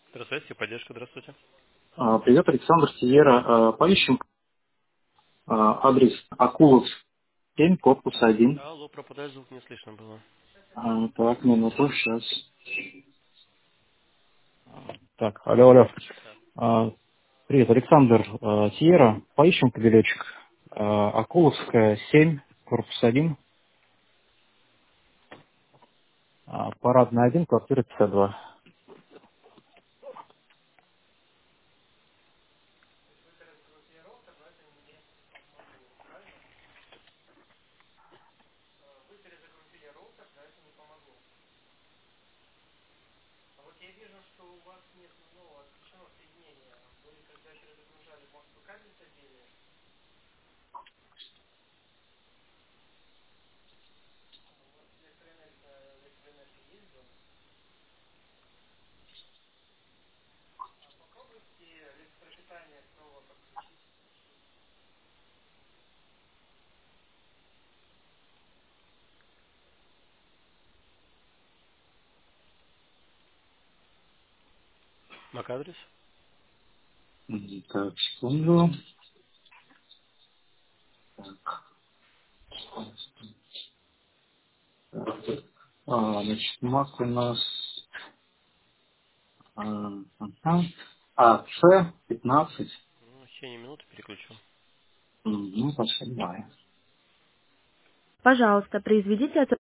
Здравствуйте, поддержка, здравствуйте. Привет, Александр Сиера. Поищем адрес Акулов 7, корпус 1. Алло, пропадает звук, не слышно было. Так, минуту, сейчас. Так, алло, алло. Да. Привет, Александр Сиера. Поищем кабелечек. Акуловская 7, корпус 1. Парадная 1, квартира 52. Мак-адрес? Так, секунду. Значит, МАК у нас С15. Ну, в течение минуты переключу. Ну, спасибо. Пожалуйста, произведите это